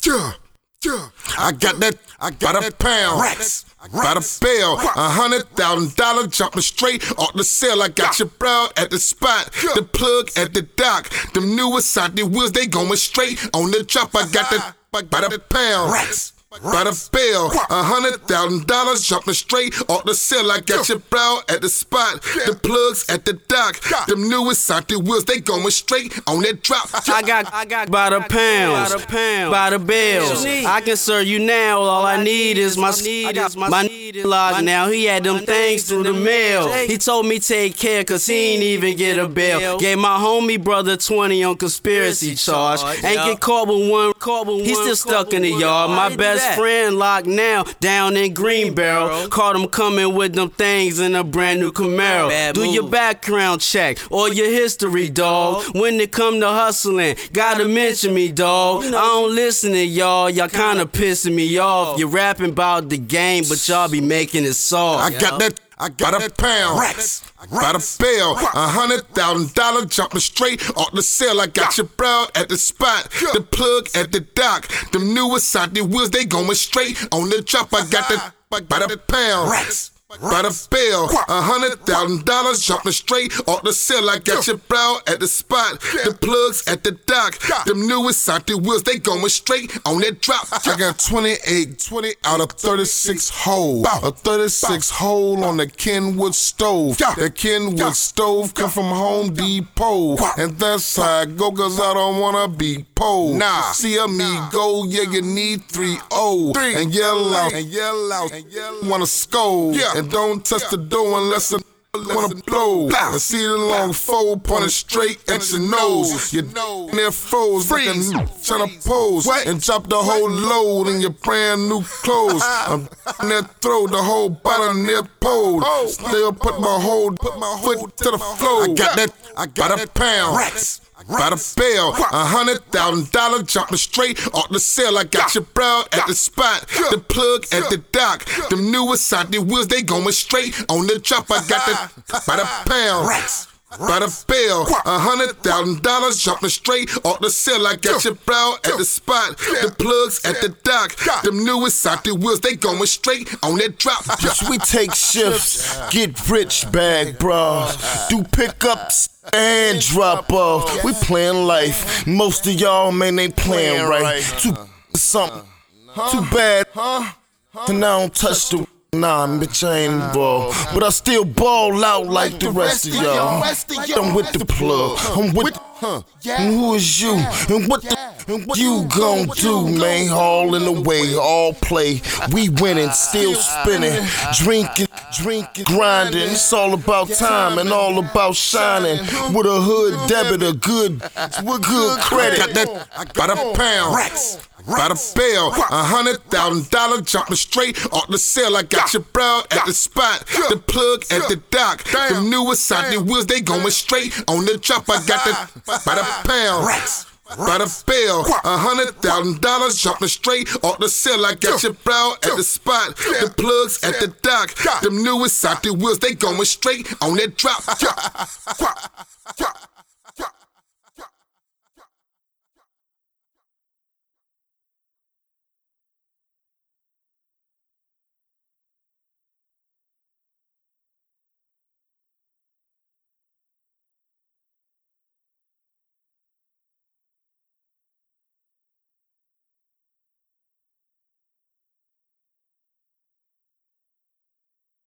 I got a pound, racks, got a bill, $100,000 jumping straight off the sale. I got your bro at the spot, the plug at the dock. Them newest out the wheels, they going straight on the drop. I got a pound, racks. Got a bill, $100,000 jumping straight off the sale. I got your bro at the spot, the plugs at the dock. Them newest out the wheels, they going straight on that drop. I got by the pounds, by the bills. I can serve you now. All I need is my log now. He had them things through the mail. He told me take care, cause he ain't even get a bail. Gave my homie brother 20 on conspiracy charge. Ain't get caught with one. He still stuck in the yard. My best friend locked now down in Green Barrel. Caught him coming with them things in a brand new Camaro. Do your background check or your history, dawg. When it come to hustling, gotta mention me, dawg. I don't listen to y'all kinda pissing me off. You rapping about the game, but y'all be making it soft. I got a pound, racks, got a bill, $100,000 jumping straight off the sale. I got your bro at the spot, the plug at the dock. Them newest out the wheels, they going straight on the drop. I got a pound, racks. Got a bill, $100,000 jumping straight off the sale. I got your bro at the spot, the plugs at the dock. Them newest out the wheels, they going straight on that drop. I got 20 out of 36 hole, a 36 hole on the Kenwood stove. The Kenwood stove come from Home Depot, and that's how I go, cause I don't wanna be poor. Nah, see me go, yeah, you need 3-0 and yell out, wanna scold. And don't touch the door unless I wanna blow. And see the long fold pointed straight at your nose. Your near froze like a tryna pose. And drop the whole load in your brand new clothes. I'm there throw the whole bottom near pole. Still put my foot to the floor. I got a pound, racks. Got a bill, $100,000 jumping straight off the sale. I got your bro at the spot, the plug at the dock. Them newest out the wheels, they going straight on the drop. I got a pound, racks. Got a bill, $100,000 jumping straight off the sale. I got your bro at the spot, the plugs at the dock. Them newest out the wheels, they going straight on that drop. We take shifts, get rich bag bras, do pickups and drop off. We playing life. Most of y'all, man, ain't playing right. Too bad. And I don't touch the. Nah, bitch, I ain't involved. But I still ball out like the rest of y'all. I'm with the plug. I'm with. And who is you? And what you gon' do, man? All in the way, all play. We winning, still spinning, drinking, grinding. It's all about time and all about shining. With a hood debit, with good credit. I got a pound, racks. Got a bill, $100,000 jumping straight off the sale. I got your bro at the spot, the plug at the dock. Them newest out the wheels, they going straight on the drop. I got a pound, racks. Got a bill, $100,000 jumping straight off the sale. I got your bro at the spot, the plugs at the dock. Them newest out the wheels, they going straight on that drop.